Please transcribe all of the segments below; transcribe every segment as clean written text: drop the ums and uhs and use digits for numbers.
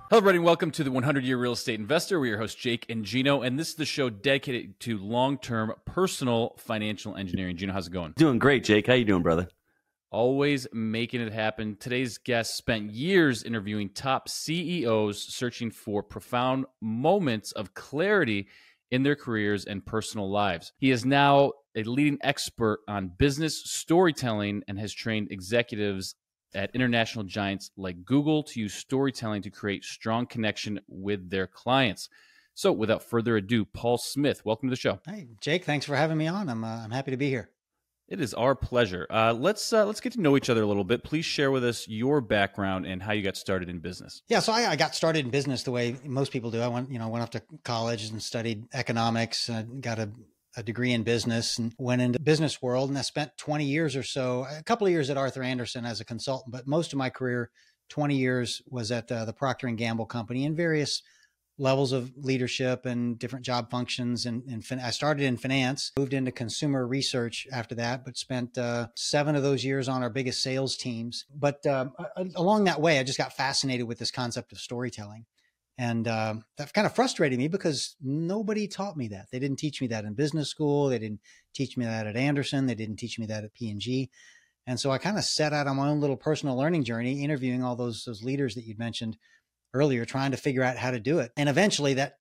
Hello, everybody, and welcome to the 100-Year Real Estate Investor. We're your hosts, Jake and Gino, and this is the show dedicated to long-term personal financial engineering. Gino, how's it going? Doing great, Jake. How you doing, brother? Always making it happen. Today's guest spent years interviewing top CEOs, searching for profound moments of clarity in their careers and personal lives. He is now a leading expert on business storytelling and has trained executives at international giants like Google to use storytelling to create strong connection with their clients. So without further ado, Paul Smith, welcome to the show. Hey, Jake, thanks for having me on. I'm happy to be here. It is our pleasure. Let's get to know each other a little bit. Please share with us your background and how you got started in business. Yeah, so I got started in business the way most people do. I went off to college and studied economics, got a degree in business and went into business world. And I spent 20 years or so, a couple of years at Arthur Andersen as a consultant, but most of my career, 20 years, was at the Procter & Gamble company in various levels of leadership and different job functions. And I started in finance, moved into consumer research after that, but spent 7 of those years on our biggest sales teams. But along that way, I just got fascinated with this concept of storytelling. And that kind of frustrated me because nobody taught me that. They didn't teach me that in business school. They didn't teach me that at Andersen. They didn't teach me that at P&G. And so I kind of set out on my own little personal learning journey, interviewing all those leaders that you'd mentioned earlier, trying to figure out how to do it. And eventually that,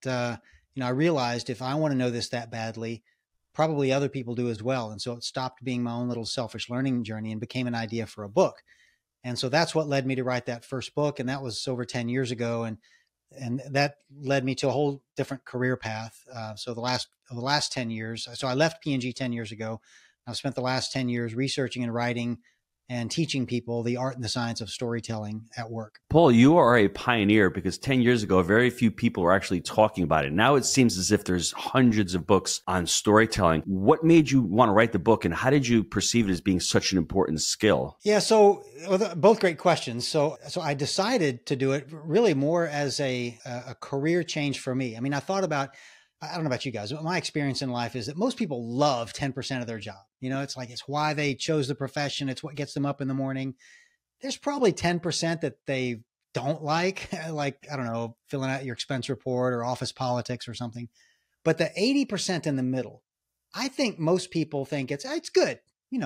I realized if I want to know this that badly, probably other people do as well. And so it stopped being my own little selfish learning journey and became an idea for a book. And so that's what led me to write that first book. And that was over 10 years ago. And that led me to a whole different career path. So the last 10 years, so I left P&G 10 years ago. I've spent the last 10 years researching and writing and teaching people the art and the science of storytelling at work. Paul, you are a pioneer because 10 years ago, very few people were actually talking about it. Now it seems as if there's hundreds of books on storytelling. What made you want to write the book, and how did you perceive it as being such an important skill? Yeah, so both great questions. So I decided to do it really more as a career change for me. I mean, I don't know about you guys, but my experience in life is that most people love 10% of their job. It's why they chose the profession. It's what gets them up in the morning. There's probably 10% that they don't like I don't know, filling out your expense report or office politics or something. But the 80% in the middle, I think most people think it's good.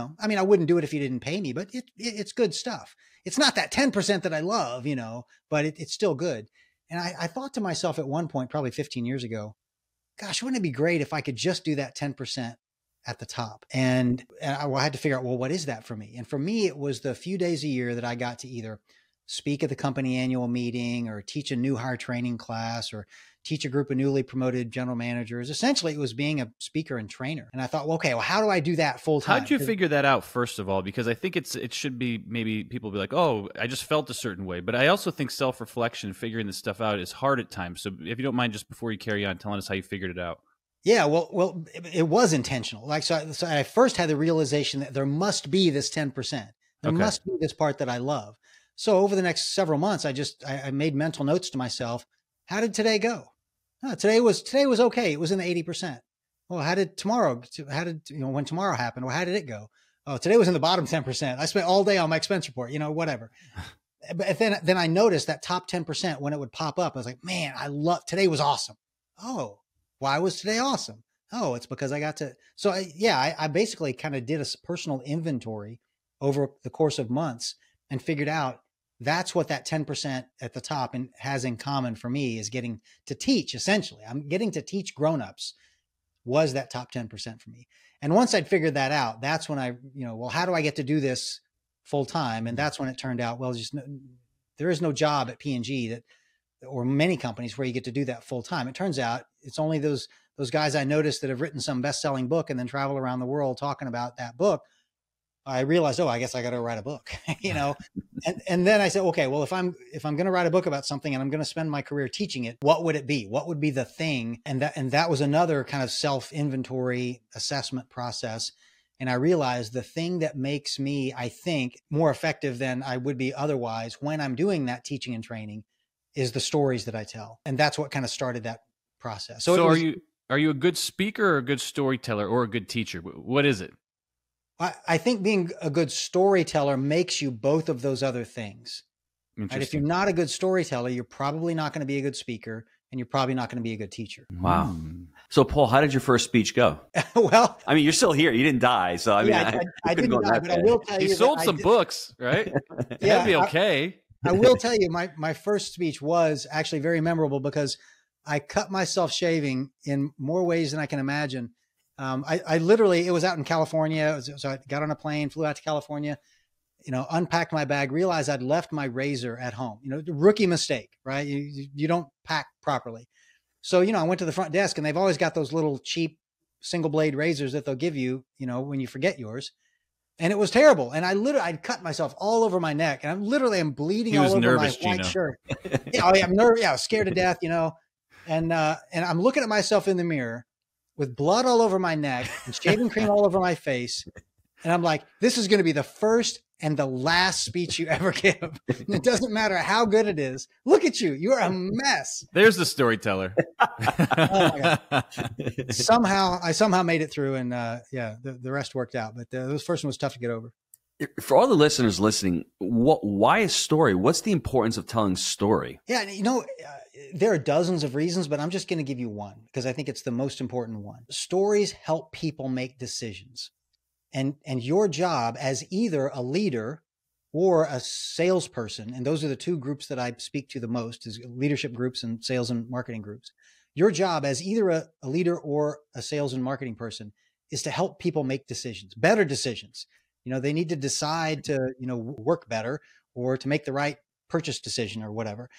I wouldn't do it if you didn't pay me, but it's good stuff. It's not that 10% that I love, but it's still good. And I thought to myself at one point, probably 15 years ago, gosh, wouldn't it be great if I could just do that 10% at the top? And I had to figure out, well, what is that for me? And for me, it was the few days a year that I got to either speak at the company annual meeting or teach a new hire training class or teach a group of newly promoted general managers. Essentially, it was being a speaker and trainer. And I thought, well, okay, how do I do that full time? How'd you figure that out, first of all? Because I think it should be, maybe people be like, oh, I just felt a certain way. But I also think self-reflection, figuring this stuff out is hard at times. So if you don't mind, just before you carry on, telling us how you figured it out. Yeah, well, it was intentional. So I first had the realization that there must be this 10%. There must be this part that I love. So over the next several months, I made mental notes to myself. How did today go? Today was okay. It was in the 80%. Well, when tomorrow happened? Well, how did it go? Oh, today was in the bottom 10%. I spent all day on my expense report, whatever. But then I noticed that top 10% when it would pop up, I was like, man, today was awesome. Oh, why was today awesome? Oh, it's because I got to. So I basically kind of did a personal inventory over the course of months and figured out that's what that 10% at the top has in common for me is getting to teach. Essentially, I'm getting to teach grownups was that top 10% for me. And once I'd figured that out, that's when how do I get to do this full time? And that's when it turned out, there is no job at P&G or many companies where you get to do that full time. It turns out it's only those guys I noticed that have written some best-selling book and then travel around the world talking about that book. I realized, I guess I got to write a book, and then I said, okay, well, if I'm going to write a book about something and I'm going to spend my career teaching it, what would it be? What would be the thing? And that was another kind of self-inventory assessment process. And I realized the thing that makes me, I think, more effective than I would be otherwise when I'm doing that teaching and training is the stories that I tell. And that's what kind of started that process. So are you a good speaker or a good storyteller or a good teacher? What is it? I think being a good storyteller makes you both of those other things. Right? If you're not a good storyteller, you're probably not going to be a good speaker, and you're probably not going to be a good teacher. Wow. So, Paul, how did your first speech go? Well, I mean, you're still here. You didn't die. So, I mean, I didn't die, but I will tell you. He sold some books, right? Yeah, that'd be okay. I will tell you, my first speech was actually very memorable because I cut myself shaving in more ways than I can imagine. I literally, it was out in California. So I got on a plane, flew out to California, unpacked my bag, realized I'd left my razor at home, rookie mistake, right? You don't pack properly. So, I went to the front desk and they've always got those little cheap single blade razors that they'll give you, when you forget yours. And it was terrible. And I'd cut myself all over my neck and I'm bleeding all over nervous, my white shirt. I'm nervous. Yeah, I was scared to death, and I'm looking at myself in the mirror with blood all over my neck and shaving cream all over my face. And I'm like, this is going to be the first and the last speech you ever give. And it doesn't matter how good it is. Look at you. You're a mess. There's the storyteller. Oh my God. I somehow made it through and the rest worked out. But this first one was tough to get over. For all the listeners listening, why a story? What's the importance of telling story? Yeah, there are dozens of reasons, but I'm just going to give you one because I think it's the most important one. Stories help people make decisions. And your job as either a leader or a salesperson, and those are the two groups that I speak to the most, is leadership groups and sales and marketing groups. Your job as either a leader or a sales and marketing person is to help people make decisions, better decisions. They need to decide to, work better or to make the right purchase decision or whatever.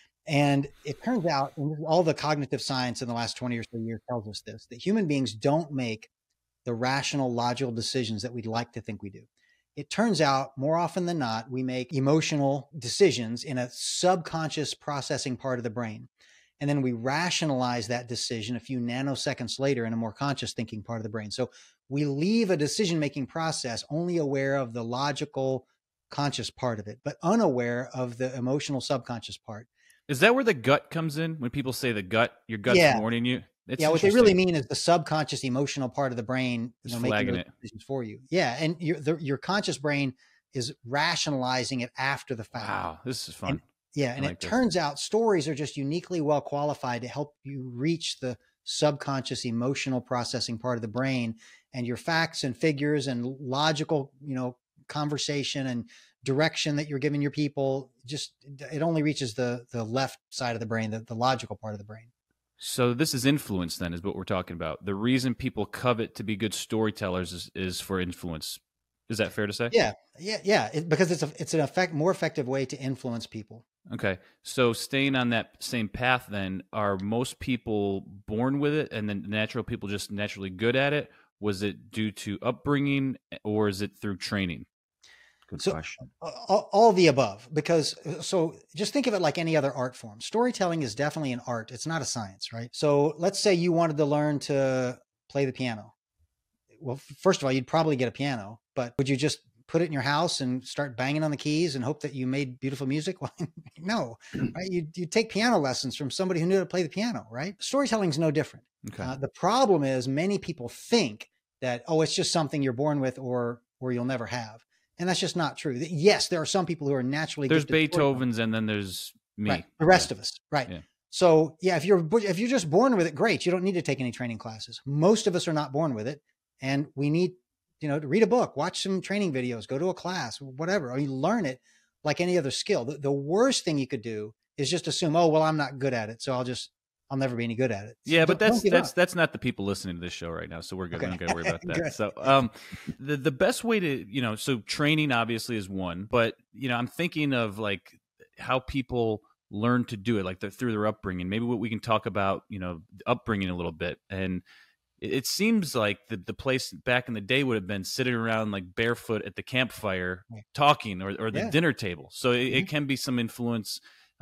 And it turns out, and all the cognitive science in the last 20 or so years tells us this, that human beings don't make the rational, logical decisions that we'd like to think we do. It turns out more often than not, we make emotional decisions in a subconscious processing part of the brain. And then we rationalize that decision a few nanoseconds later in a more conscious thinking part of the brain. So we leave a decision-making process only aware of the logical, conscious part of it, but unaware of the emotional subconscious part. Is that where the gut comes in? When people say the gut, your gut's warning you? What they really mean is the subconscious emotional part of the brain, making those decisions for you. Yeah. And your conscious brain is rationalizing it after the fact. Wow. This is fun. And it turns out stories are just uniquely well qualified to help you reach the subconscious emotional processing part of the brain, and your facts and figures and logical, conversation and direction that you're giving your people, it only reaches the left side of the brain, the logical part of the brain. So this is influence then, is what we're talking about. The reason people covet to be good storytellers is for influence. Is that fair to say? Yeah. Because it's an more effective way to influence people. Okay. So staying on that same path then, are most people born with it and then natural people just naturally good at it? Was it due to upbringing or is it through training? Good question. All the above, because just think of it like any other art form. Storytelling is definitely an art. It's not a science, right? So let's say you wanted to learn to play the piano. Well, first of all, you'd probably get a piano, but would you just put it in your house and start banging on the keys and hope that you made beautiful music? Well, no, right? You take piano lessons from somebody who knew how to play the piano, right? Storytelling is no different. Okay. The problem is many people think that, it's just something you're born with or you'll never have. And that's just not true. Yes, there are some people who are naturally There's Beethoven's and then there's me. Right. The rest of us. Right. Yeah. So if you're just born with it, great. You don't need to take any training classes. Most of us are not born with it. And we need, to read a book, watch some training videos, go to a class, whatever. Or you learn it like any other skill. The worst thing you could do is just assume, I'm not good at it, so I'll never be any good at it. Yeah, but that's not the people listening to this show right now, so we're good. Okay. We don't got to worry about that. So the best way to, so training obviously is one, but, I'm thinking of like how people learn to do it, like through their upbringing. Maybe we can talk about, upbringing a little bit. And it seems like the place back in the day would have been sitting around like barefoot at the campfire talking or the dinner table. So it can be some influence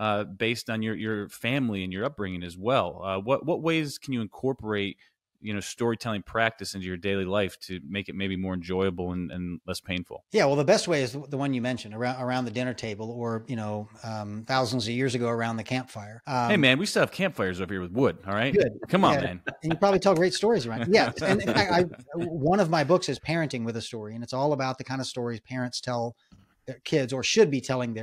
based on your family and your upbringing as well. What ways can you incorporate, storytelling practice into your daily life to make it maybe more enjoyable and less painful? Yeah, well, the best way is the one you mentioned, around the dinner table, or thousands of years ago around the campfire. Hey man, we still have campfires over here with wood. All right, good. Come on, man. And you probably tell great stories around it. Yeah, and in fact, one of my books is Parenting with a Story, and it's all about the kind of stories parents tell their kids or should be telling their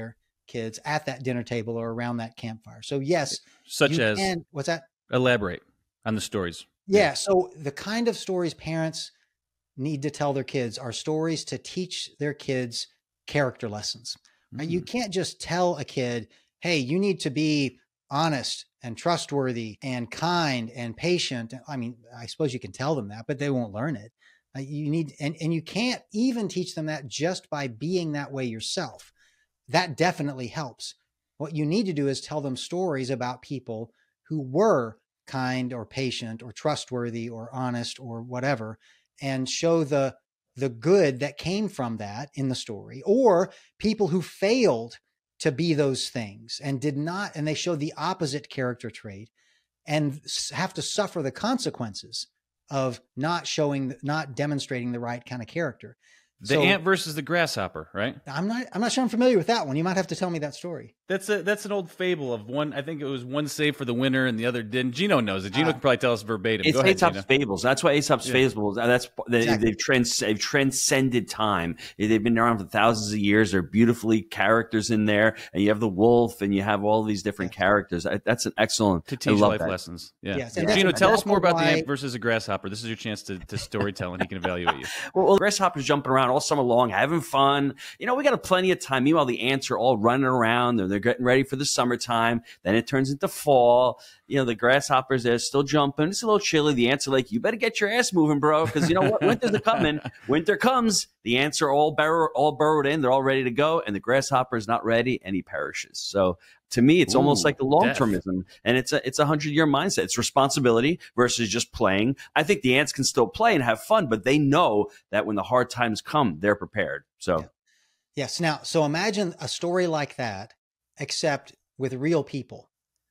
kids at that dinner table or around that campfire. So yes, such as what's that? Elaborate on the stories. Yeah. So the kind of stories parents need to tell their kids are stories to teach their kids character lessons. Right? You can't just tell a kid, hey, you need to be honest and trustworthy and kind and patient. I mean, I suppose you can tell them that, but they won't learn it. You need, and you can't even teach them that just by being that way yourself. That definitely helps. What you need to do is tell them stories about people who were kind or patient or trustworthy or honest or whatever, and show the good that came from that in the story, or people who failed to be those things and did not, and they show the opposite character trait and have to suffer the consequences of not demonstrating the right kind of character. The ant versus the grasshopper, right? I'm not sure I'm familiar with that one. You might have to tell me that story. That's an old fable of one. I think it was one saved for the winner and the other didn't. Gino knows it. Gino can probably tell us verbatim. It's Go ahead, Aesop's Gino. fables. That's why Aesop's fables. They've transcended time. They've been around for thousands of years. They're beautifully characters in there, and you have the wolf, and you have all these different characters. That's an excellent to teach life lessons. Yeah. Yes, Gino, tell us more about the ant versus a grasshopper. This is your chance to storytell, and he can evaluate you. Well, the grasshopper's jumping around all summer long, having fun. We got plenty of time. Meanwhile, the ants are all running around. They're getting ready for the summertime. Then it turns into fall. The grasshoppers, they're still jumping. It's a little chilly. The ants are like, you better get your ass moving, bro. Because you know what? Winter's coming. Winter comes. The ants are all burrowed in. They're all ready to go. And the grasshopper is not ready and he perishes. So to me, it's almost like the long-termism. And it's a 100-year mindset. It's responsibility versus just playing. I think the ants can still play and have fun, but they know that when the hard times come, they're prepared. So yes. Now, so imagine a story like that, except with real people.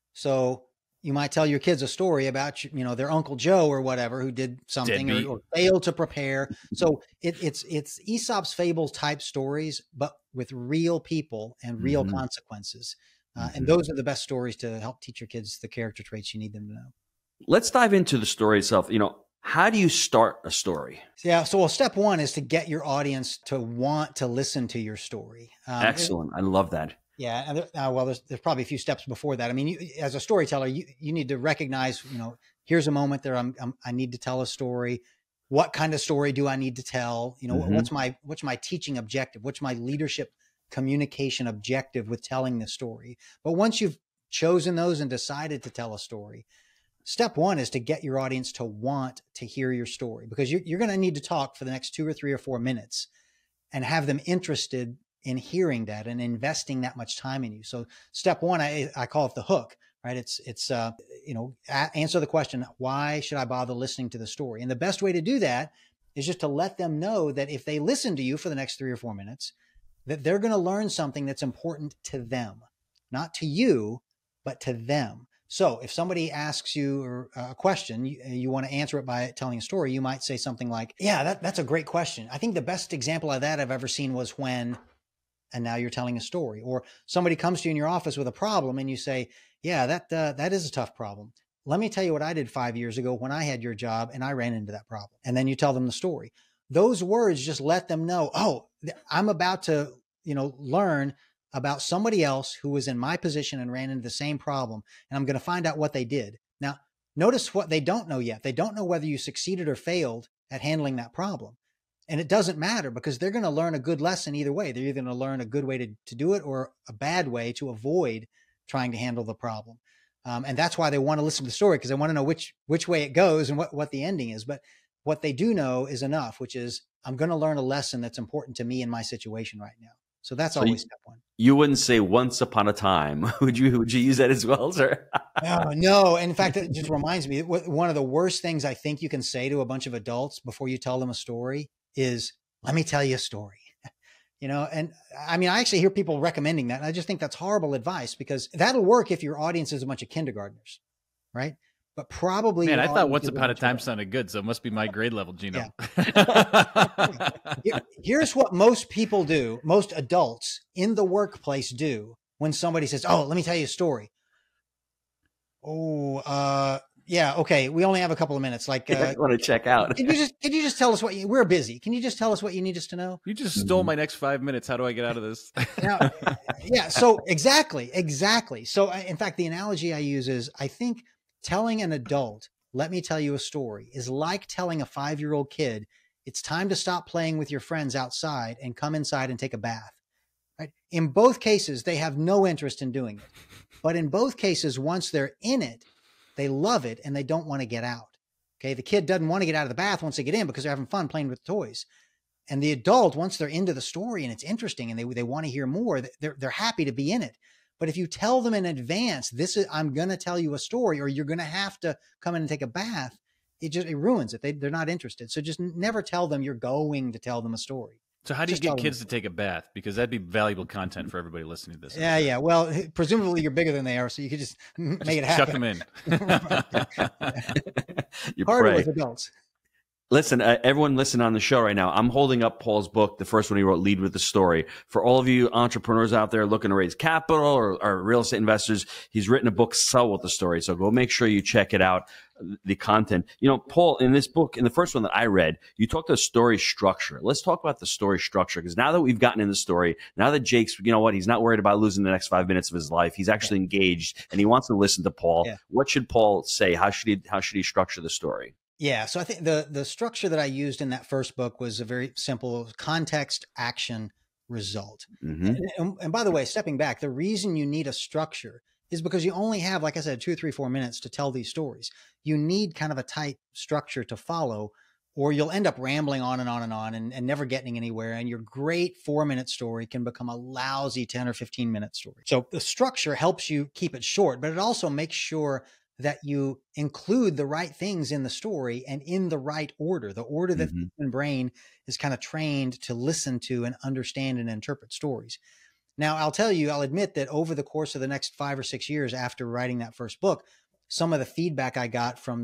So you might tell your kids a story about, their Uncle Joe or whatever, who did something or failed to prepare. So it's Aesop's fables type stories, but with real people and real consequences. And those are the best stories to help teach your kids the character traits you need them to know. Let's dive into the story itself. How do you start a story? Yeah. So step one is to get your audience to want to listen to your story. Excellent. I love that. Yeah. And there's probably a few steps before that. I mean, as a storyteller, you need to recognize, here's a moment there. I need to tell a story. What kind of story do I need to tell? What's my teaching objective? What's my leadership communication objective with telling this story? But once you've chosen those and decided to tell a story, step one is to get your audience to want to hear your story, because you're going to need to talk for the next 2 or 3 or 4 minutes and have them interested in hearing that and investing that much time in you. So step one, I call it the hook, right? It's answer the question, why should I bother listening to the story? And the best way to do that is just to let them know that if they listen to you for the next 3 or 4 minutes, that they're going to learn something that's important to them, not to you, but to them. So if somebody asks you a question, you want to answer it by telling a story, you might say something like, yeah, that's a great question. I think the best example of that I've ever seen was when, and now you're telling a story. Or somebody comes to you in your office with a problem and you say, yeah, that is a tough problem. Let me tell you what I did 5 years ago when I had your job and I ran into that problem. And then you tell them the story. Those words just let them know, oh, I'm about to, learn about somebody else who was in my position and ran into the same problem. And I'm going to find out what they did. Now, notice what they don't know yet. They don't know whether you succeeded or failed at handling that problem. And it doesn't matter, because they're going to learn a good lesson either way. They're either going to learn a good way to do it or a bad way to avoid trying to handle the problem. And that's why they want to listen to the story, because they want to know which way it goes and what the ending is. But what they do know is enough, which is, I'm going to learn a lesson that's important to me in my situation right now. So that's always step one. You wouldn't say once upon a time. Would you use that as well, sir? No. In fact, it just reminds me, one of the worst things I think you can say to a bunch of adults before you tell them a story is, let me tell you a story. And I mean, I actually hear people recommending that. And I just think that's horrible advice, because that'll work if your audience is a bunch of kindergartners, right? But probably. Man, I thought once upon a time sounded good, so it must be my grade level, Gino. Yeah. Here's what most people do, most adults in the workplace do when somebody says, oh, let me tell you a story. Oh, Yeah. Okay. We only have a couple of minutes. Like, I want to check out. Can you just tell us we're busy. Can you just tell us what you need us to know? You just stole my next 5 minutes. How do I get out of this? Now, yeah. So exactly. So in fact, the analogy I use is, I think telling an adult, let me tell you a story, is like telling a 5-year-old kid, it's time to stop playing with your friends outside and come inside and take a bath. Right? In both cases, they have no interest in doing it. But in both cases, once they're in it, they love it and they don't want to get out. Okay. The kid doesn't want to get out of the bath once they get in because they're having fun playing with toys. And the adult, once they're into the story and it's interesting and they want to hear more, they're happy to be in it. But if you tell them in advance, I'm going to tell you a story, or you're going to have to come in and take a bath, it ruins it. They're not interested. So just never tell them you're going to tell them a story. So how do you get kids to take a bath? Because that'd be valuable content for everybody listening to this. Yeah, yeah. Well, presumably you're bigger than they are, so you could just make it happen. Chuck them in. You Harder pray. with adults. Listen, everyone listening on the show right now, I'm holding up Paul's book, the first one he wrote, Lead with the Story. For all of you entrepreneurs out there looking to raise capital or real estate investors, he's written a book, Sell with the Story. So go make sure you check it out, the content. You know, Paul, in this book, in the first one that I read, you talked about story structure. Let's talk about the story structure, because now that we've gotten in the story, now that Jake's, you know what, he's not worried about losing the next 5 minutes of his life. He's actually engaged and he wants to listen to Paul. Yeah. What should Paul say? How should he structure the story? Yeah. So I think the structure that I used in that first book was a very simple context, action, result. Mm-hmm. And by the way, stepping back, the reason you need a structure is because you only have, like I said, 2, 3, 4 minutes to tell these stories. You need kind of a tight structure to follow, or you'll end up rambling on and on and on and never getting anywhere. And your great 4-minute story can become a lousy 10 or 15-minute story. So the structure helps you keep it short, but it also makes sure that you include the right things in the story and in the right order, the order that the human brain is kind of trained to listen to and understand and interpret stories. Now, I'll admit that over the course of the next 5 or 6 years after writing that first book, some of the feedback I got from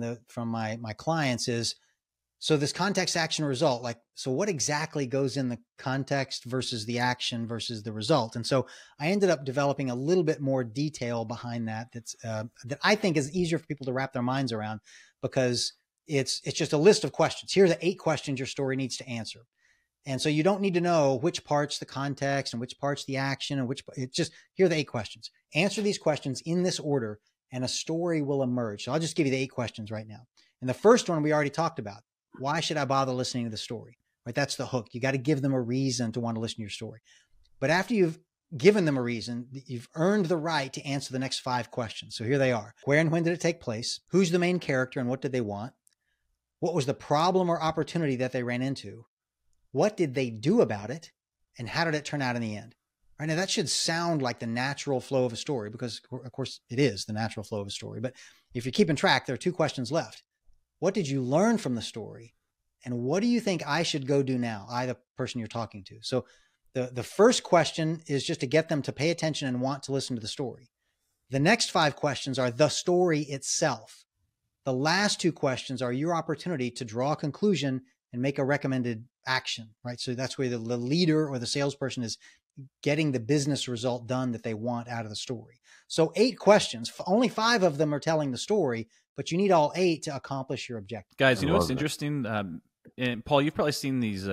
my clients is, so this context, action, result, like, so what exactly goes in the context versus the action versus the result? And so I ended up developing a little bit more detail behind that. That I think is easier for people to wrap their minds around, because it's just a list of questions. Here are the 8 questions your story needs to answer. And so you don't need to know which part's the context and which part's the action and here are the 8 questions. Answer these questions in this order and a story will emerge. So I'll just give you the 8 questions right now. And the first one we already talked about. Why should I bother listening to the story? Right? That's the hook. You got to give them a reason to want to listen to your story. But after you've given them a reason, you've earned the right to answer the next 5 questions. So here they are. Where and when did it take place? Who's the main character and what did they want? What was the problem or opportunity that they ran into? What did they do about it? And how did it turn out in the end? Right? Now that should sound like the natural flow of a story, because of course it is the natural flow of a story. But if you're keeping track, there are 2 questions left. What did you learn from the story? And what do you think I should go do now? The person you're talking to. So the first question is just to get them to pay attention and want to listen to the story. The next 5 questions are the story itself. The last 2 questions are your opportunity to draw a conclusion and make a recommended action, right? So that's where the leader or the salesperson is getting the business result done that they want out of the story. So 8 questions, only 5 of them are telling the story, but you need all 8 to accomplish your objective. Guys, you know what's interesting? And Paul, you've probably seen these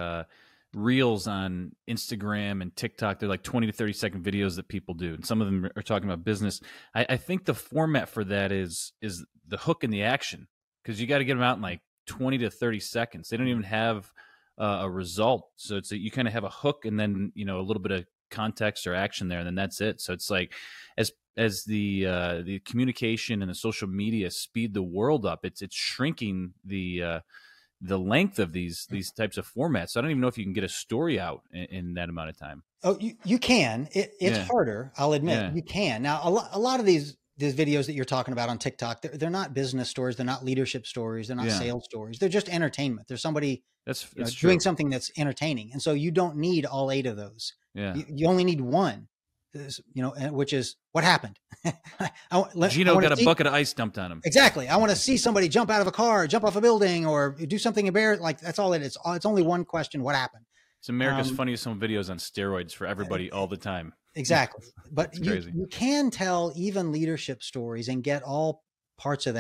reels on Instagram and TikTok. They're like 20 to 30 second videos that people do. And some of them are talking about business. I think the format for that is the hook and the action, because you got to get them out in like 20 to 30 seconds. They don't even have a result. So you kind of have a hook and then, a little bit of context or action there, and then that's it. So it's like, as the communication and the social media speed the world up, it's shrinking the length of these types of formats. So I don't even know if you can get a story out in that amount of time. Oh, you can. It's harder. I'll admit. Yeah. You can. Now, a lot of these videos that you're talking about on TikTok, they're not business stories. They're not leadership stories. They're not sales stories. They're just entertainment. There's somebody that's doing something that's entertaining. And so you don't need all 8 of those. Yeah. You only need one, which is what happened. Gino got a bucket of ice dumped on him. Exactly. I want to see somebody jump out of a car, jump off a building, or do something embarrassing. Like, that's all it is. It's only one question. What happened? It's America's Funniest Home Videos on steroids for everybody all the time. Exactly. But you can tell even leadership stories and get all parts of that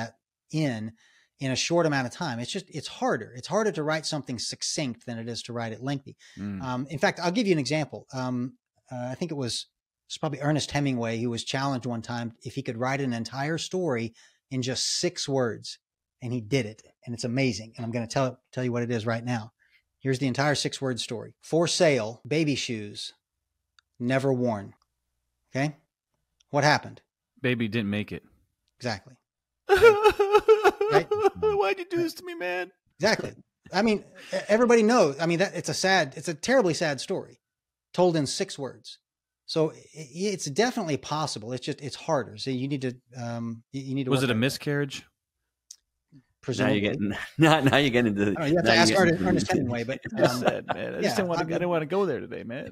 in a short amount of time. It's harder. It's harder to write something succinct than it is to write it lengthy. In fact, I'll give you an example. I think it's probably Ernest Hemingway who was challenged one time if he could write an entire story in just 6 words, and he did it. And it's amazing. And I'm going to tell you what it is right now. Here's the entire 6-word story. For sale, baby shoes, never worn. Okay. What happened? Baby didn't make it. Exactly. Right? Why'd you do this to me, man? Exactly. I mean, everybody knows. I mean, it's a terribly sad story told in 6 words. So it's definitely possible. It's harder. So you need to, Was it a miscarriage? Presumably. Now you're getting into. You have to ask Ernest Hemingway, but sad, man. I didn't want to go there today, man.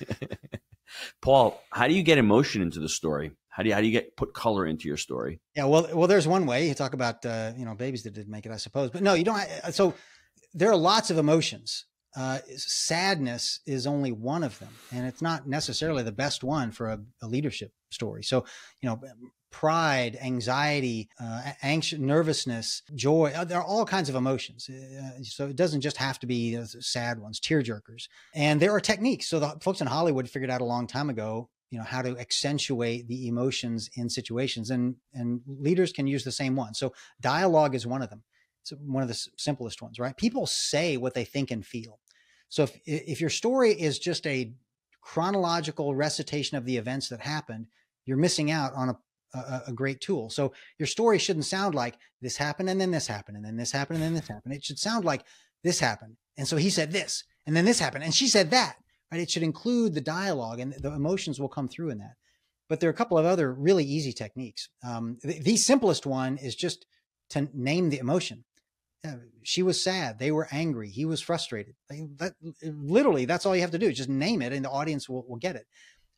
Paul, how do you get emotion into the story? How do you put color into your story? Yeah, well, there's one way. You talk about babies that didn't make it, I suppose, but no, you don't. So there are lots of emotions. Sadness is only one of them, and it's not necessarily the best one for a leadership story. So pride, anxiety, anxious, nervousness, joy. There are all kinds of emotions. So it doesn't just have to be sad ones, tearjerkers. And there are techniques. So the folks in Hollywood figured out a long time ago, how to accentuate the emotions in situations, and leaders can use the same one. So dialogue is one of them. It's one of the simplest ones, right? People say what they think and feel. So if your story is just a chronological recitation of the events that happened, you're missing out on a great tool. So your story shouldn't sound like this happened and then this happened and then this happened and then this happened. It should sound like this happened. And so he said this, and then this happened, and she said that, right? It should include the dialogue, and the emotions will come through in that. But there are a couple of other really easy techniques. The simplest one is just to name the emotion. She was sad. They were angry. He was frustrated. Literally, that's all you have to do. Just name it, and the audience will get it.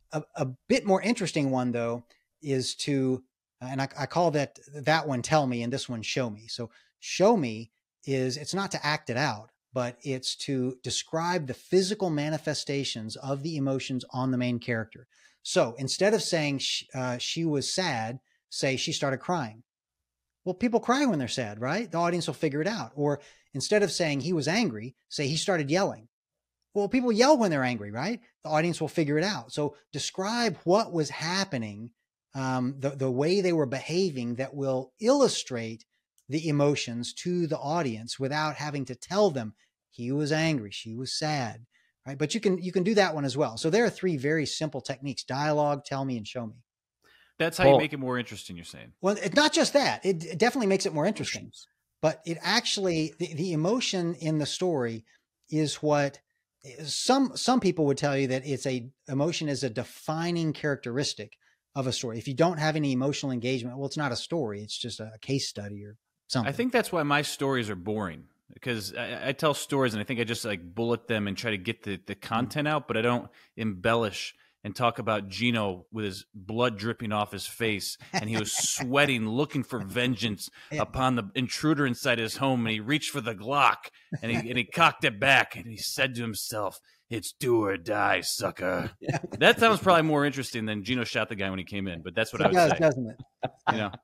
A bit more interesting one, though, is to, and I call that one tell me, and this one show me. So show me it's not to act it out, but it's to describe the physical manifestations of the emotions on the main character. So instead of saying she was sad, say she started crying. Well, people cry when they're sad, right? The audience will figure it out. Or instead of saying he was angry, say he started yelling. Well, people yell when they're angry, right? The audience will figure it out. So describe what was happening, the way they were behaving, that will illustrate the emotions to the audience without having to tell them he was angry, she was sad, right? But you can do that one as well. So there are 3 very simple techniques: dialogue, tell me, and show me. That's how you make it more interesting, you're saying? Well, it's not just that. It definitely makes it more interesting. But it actually, the emotion in the story is what some people would tell you, that emotion is a defining characteristic of a story. If you don't have any emotional engagement, well, it's not a story. It's just a case study or something. I think that's why my stories are boring, because I tell stories and I think I just bullet them and try to get the content out, but I don't embellish and talk about Gino with his blood dripping off his face, and he was sweating, looking for vengeance upon the intruder inside his home, and he reached for the Glock, and he cocked it back, and he said to himself, "It's do or die, sucker." That sounds probably more interesting than Gino shot the guy when he came in, but that's what I would say. Doesn't it?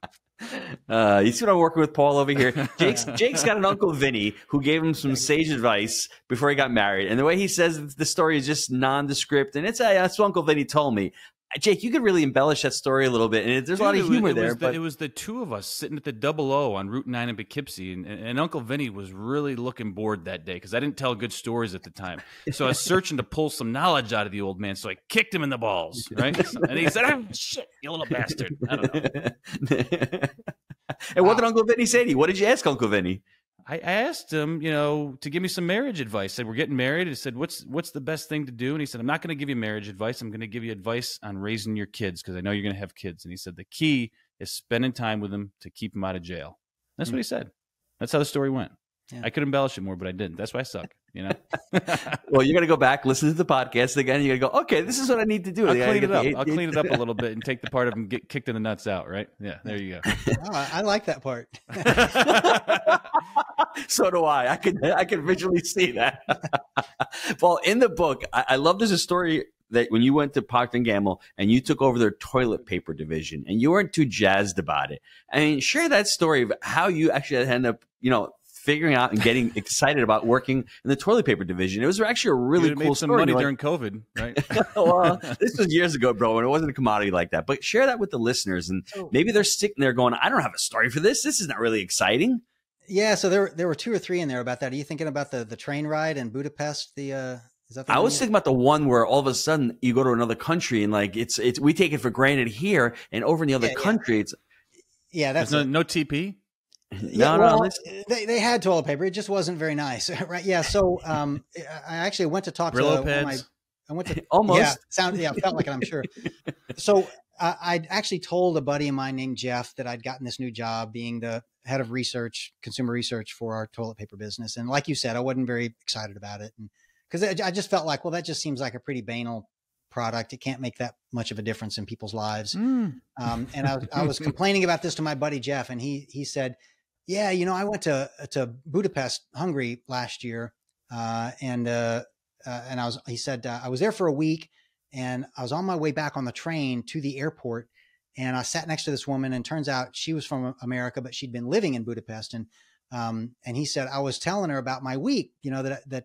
You see what I'm working with, Paul, over here? Jake's got an Uncle Vinny who gave him some sage advice before he got married. And the way he says the story is just nondescript. And that's what Uncle Vinny told me. Jake, you could really embellish that story a little bit. And there's a lot of humor there. It was the 2 of us sitting at the 00 on Route 9 in Poughkeepsie. And Uncle Vinny was really looking bored that day because I didn't tell good stories at the time. So I was searching to pull some knowledge out of the old man. So I kicked him in the balls, right? And he said, "Oh, shit, you little bastard." I don't know. And what did Uncle Vinny say to you? What did you ask Uncle Vinny? I asked him, to give me some marriage advice. I said, "We're getting married." I said, what's the best thing to do? And he said, "I'm not going to give you marriage advice. I'm going to give you advice on raising your kids, because I know you're going to have kids." And he said, "The key is spending time with them to keep them out of jail." That's what he said. That's how the story went. Yeah. I could embellish it more, but I didn't. That's why I suck, Well, you're going to go back, listen to the podcast again. You're going to go, okay, this is what I need to do. I'll clean it up a little bit and take the part of him get kicked in the nuts out, right? Yeah, there you go. Oh, I like that part. So do I. I can visually see that. Well, in the book, I love there's a story that when you went to Procter & Gamble and you took over their toilet paper division and you weren't too jazzed about it. I mean, share that story of how you actually ended up, figuring out and getting excited about working in the toilet paper division. It was actually a really cool made some story. money during COVID, right? Well, this was years ago, bro, and it wasn't a commodity like that. But share that with the listeners, and maybe they're sitting there going, "I don't have a story for this. This is not really exciting." Yeah, so there were 2 or 3 in there about that. Are you thinking about the train ride in Budapest? Is that I was thinking about the one where all of a sudden you go to another country and like it's we take it for granted here, and over in the other country, it's that's no TP. No. They had toilet paper. It just wasn't very nice, right? Yeah. So I actually went to talk Brillo to pads. I went to almost felt like it, I'm sure. So I'd actually told a buddy of mine named Jeff that I'd gotten this new job being the head of research, consumer research for our toilet paper business. And like you said, I wasn't very excited about it. And because I just felt like, well, that just seems like a pretty banal product. It can't make that much of a difference in people's lives. And I was complaining about this to my buddy, Jeff. And he said, yeah, I went to Budapest, Hungary last year. He said, I was there for a week and I was on my way back on the train to the airport and I sat next to this woman and turns out she was from America, but she'd been living in Budapest. And he said, I was telling her about my week, all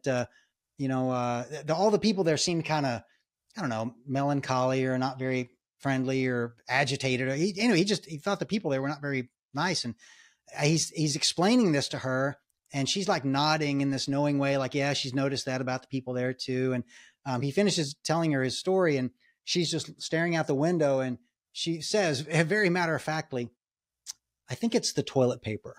the people there seemed kind of, I don't know, melancholy or not very friendly or agitated. Or he thought the people there were not very nice. And he's explaining this to her and she's like nodding in this knowing way. Like, yeah, she's noticed that about the people there too. And he finishes telling her his story and she's just staring out the window. And she says very matter-of-factly, I think it's the toilet paper.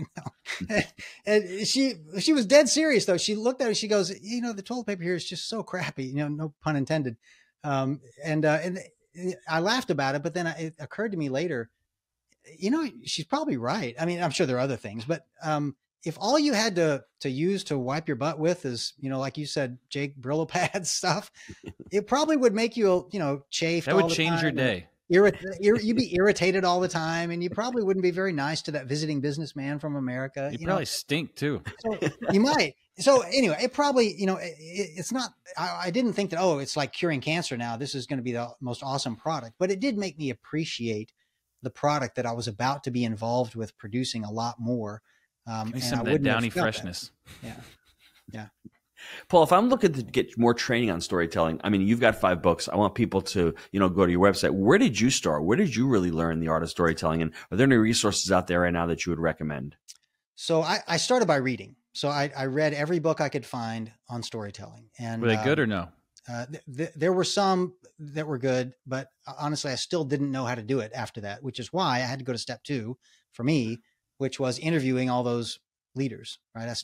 And she was dead serious though. She looked at it. She goes, the toilet paper here is just so crappy, no pun intended. And I laughed about it, but then it occurred to me later, she's probably right. I mean, I'm sure there are other things, but if all you had to use to wipe your butt with is, like you said, Jake, Brillo pads stuff, it probably would make you, chafed. That would change your day. You'd be irritated all the time, and you probably wouldn't be very nice to that visiting businessman from America. You probably stink too. So you might. So anyway, it probably, it's not. I didn't think that. Oh, it's like curing cancer now. This is going to be the most awesome product, but it did make me appreciate the product that I was about to be involved with producing a lot more. And some of that Downy freshness. That. Yeah. Paul, if I'm looking to get more training on storytelling, I mean, you've got 5 books. I want people to, go to your website. Where did you start? Where did you really learn the art of storytelling? And are there any resources out there right now that you would recommend? So I started by reading. So I read every book I could find on storytelling. And were they good or no? There were some that were good, but honestly, I still didn't know how to do it after that, which is why I had to go to step 2 for me, which was interviewing all those leaders, right? I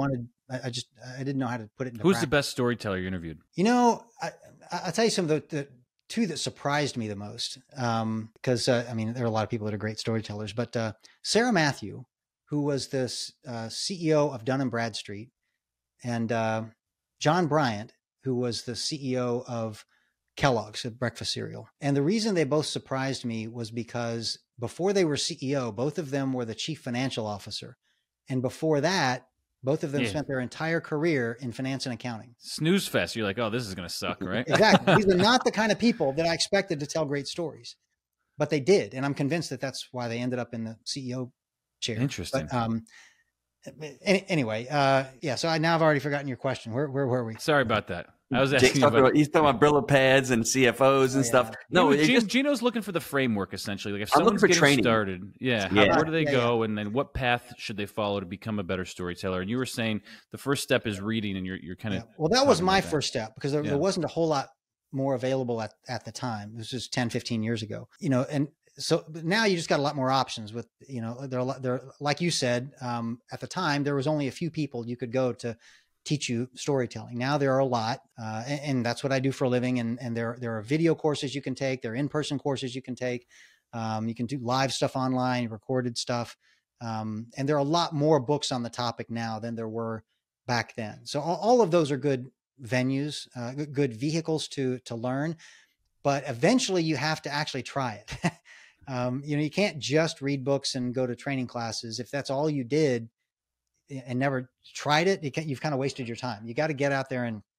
didn't know how to put it into Who's practice. the best storyteller you interviewed? I'll tell you some of the 2 that surprised me the most. Because there are a lot of people that are great storytellers, but Sarah Matthew, who was the CEO of Dun & Bradstreet, and John Bryant, who was the CEO of Kellogg's, a breakfast cereal. And the reason they both surprised me was because before they were CEO, both of them were the chief financial officer. And before that, both of them spent their entire career in finance and accounting. Snooze fest. You're like, oh, this is going to suck, right? Exactly. These are not the kind of people that I expected to tell great stories, but they did. And I'm convinced that that's why they ended up in the CEO chair. Interesting. But, anyway, so I've already forgotten your question. Where were we? Sorry about that. I was asking he's talking about Brillo pads and CFOs and stuff. No, Gino's looking for the framework essentially. Like if someone's getting started, where do they go, and then what path should they follow to become a better storyteller? And you were saying the first step is reading, and you're kind of well, that was my first step because there wasn't a whole lot more available at the time. This was 10, 15 years ago, and so now you just got a lot more options with, there like you said, at the time, there was only a few people you could go to teach you storytelling. Now there are a lot, and that's what I do for a living. And there are video courses you can take. There are in-person courses you can take. You can do live stuff online, recorded stuff. And there are a lot more books on the topic now than there were back then. So all of those are good venues, good vehicles to learn, but eventually you have to actually try it. You can't just read books and go to training classes. If that's all you did and never tried it, you've kind of wasted your time. You got to get out there and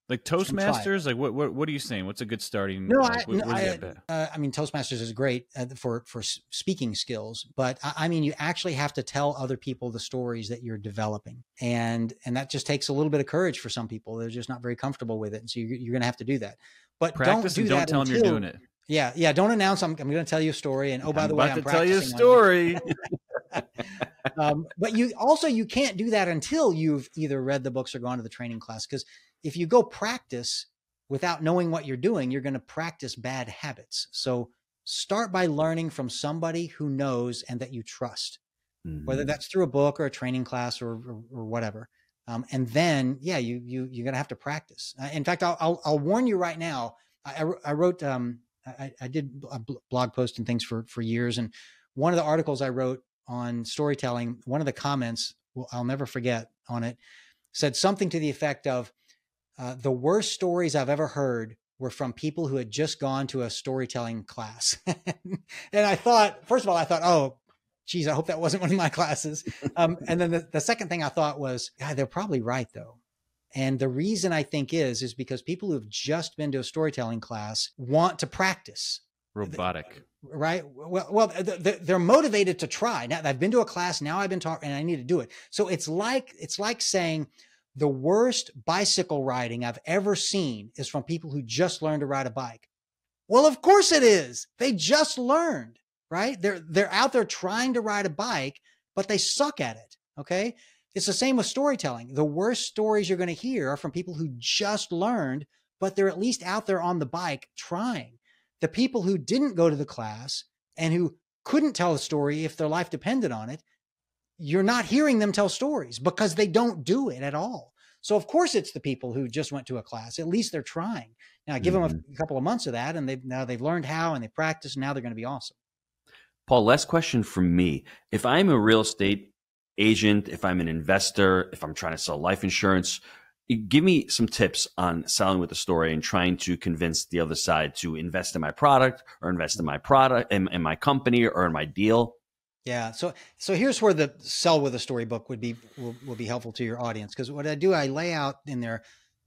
Like Toastmasters, like what are you saying? What's a good starting? No, I mean, Toastmasters is great for speaking skills, but I mean, you actually have to tell other people the stories that you're developing, and that just takes a little bit of courage for some people. They're just not very comfortable with it, and so you're going to have to to do that. But practice and don't tell them you're doing it. Yeah. Don't announce I'm going to tell you a story, and by the way, I'm tell you a story. But you can't do that until you've either read the books or gone to the training class, because if you go practice without knowing what you're doing, you're going to practice bad habits. So start by learning from somebody who knows and that you trust, whether that's through a book or a training class or whatever. And then, you're going to have to practice. In fact, I'll warn you right now. I wrote, I did a blog post and things for years. And one of the articles I wrote on storytelling, one of the comments, I'll never forget on it, said something to the effect of, the worst stories I've ever heard were from people who had just gone to a storytelling class. And I thought, first of all, oh, geez, I hope that wasn't one of my classes. And then the second thing I thought was, God, they're probably right though. And the reason I think is because people who've just been to a storytelling class want to practice. Robotic. Right. Well, they're motivated to try. Now I've been to a class, now I've been taught and I need to do it. So it's like saying, the worst bicycle riding I've ever seen is from people who just learned to ride a bike. Well, of course it is. They just learned, right? They're out there trying to ride a bike, but they suck at it. Okay. It's the same with storytelling. The worst stories you're going to hear are from people who just learned, but they're at least out there on the bike trying. The people who didn't go to the class and who couldn't tell a story if their life depended on it, you're not hearing them tell stories because they don't do it at all. So of course it's the people who just went to a class. At least they're trying. Now give them a couple of months of that, and they've learned how, and they practice, and now they're going to be awesome. Paul, last question from me. If I'm a real estate agent, if I'm an investor, if I'm trying to sell life insurance, give me some tips on selling with a story and trying to convince the other side to invest in my product or invest in my product, in my company or in my deal. Yeah. So here's where the Sell with a Story book will be helpful to your audience. Because what I do, I lay out in there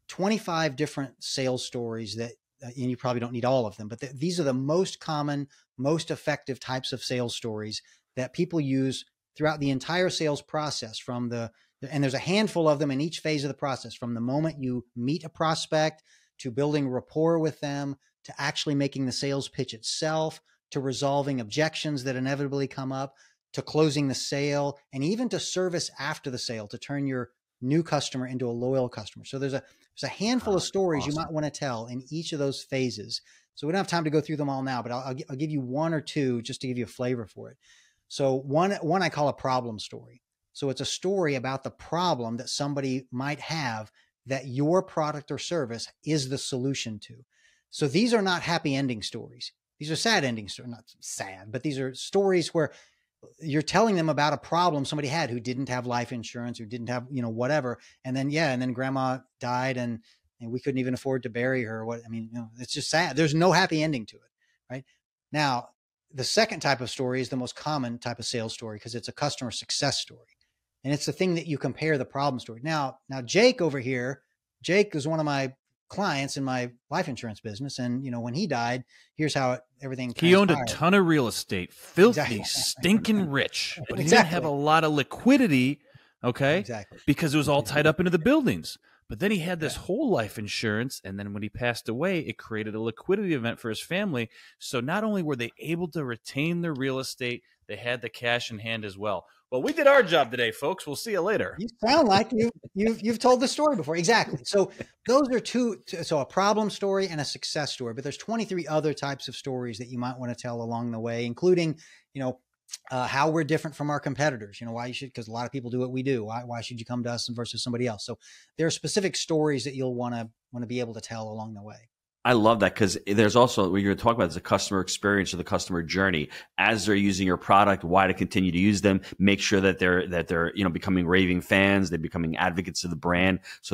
25 different sales stories that, and you probably don't need all of them, but these are the most common, most effective types of sales stories that people use throughout the entire sales process, and there's a handful of them in each phase of the process, from the moment you meet a prospect to building rapport with them, to actually making the sales pitch itself, to resolving objections that inevitably come up, to closing the sale, and even to service after the sale, to turn your new customer into a loyal customer. So there's a handful of stories you might want to tell in each of those phases. So we don't have time to go through them all now, but I'll give you one or two just to give you a flavor for it. So one I call a problem story. So it's a story about the problem that somebody might have that your product or service is the solution to. So these are not happy ending stories. These are sad ending stories, not sad, but these are stories where you're telling them about a problem somebody had who didn't have life insurance, who didn't have, whatever. And then grandma died and we couldn't even afford to bury her. It's just sad. There's no happy ending to it. Right now, the second type of story is the most common type of sales story because it's a customer success story. And it's the thing that you compare the problem story. Now Jake over here, Jake is one of my clients in my life insurance business. And, when he died, here's how everything transpired. He owned a ton of real estate, filthy, stinking rich, but he didn't have a lot of liquidity. Okay. Exactly. Because it was all tied up into the buildings. But then he had this whole life insurance. And then when he passed away, it created a liquidity event for his family. So not only were they able to retain their real estate, they had the cash in hand as well. Well, we did our job today, folks. We'll see you later. You sound like you've told the story before. Exactly. So those are two. So a problem story and a success story. But there's 23 other types of stories that you might want to tell along the way, including, how we're different from our competitors. Why you should, because a lot of people do what we do. Why should you come to us versus somebody else? So there are specific stories that you'll want to be able to tell along the way. I love that because there's also what you're talking about is the customer experience or the customer journey as they're using your product, why to continue to use them, make sure that they're becoming raving fans, they're becoming advocates of the brand. So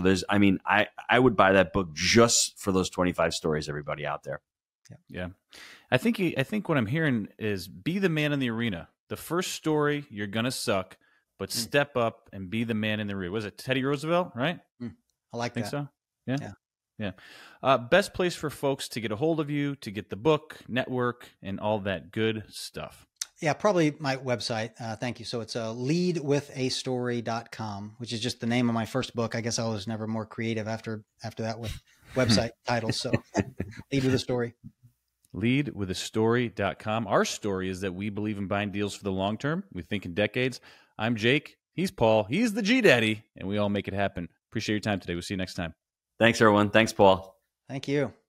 I would buy that book just for those 25 stories, everybody out there. Yeah. I think what I'm hearing is be the man in the arena. The first story, you're going to suck, but step up and be the man in the arena. Was it Teddy Roosevelt, right? I like think that. So? Yeah. Yeah. Best place for folks to get a hold of you, to get the book, network, and all that good stuff. Yeah, probably my website. Thank you. So it's leadwithastory.com, which is just the name of my first book. I guess I was never more creative after that with website titles. So Lead with a Story. Leadwithastory.com. Our story is that we believe in buying deals for the long term. We think in decades. I'm Jake. He's Paul. He's the G Daddy, and we all make it happen. Appreciate your time today. We'll see you next time. Thanks, everyone. Thanks, Paul. Thank you.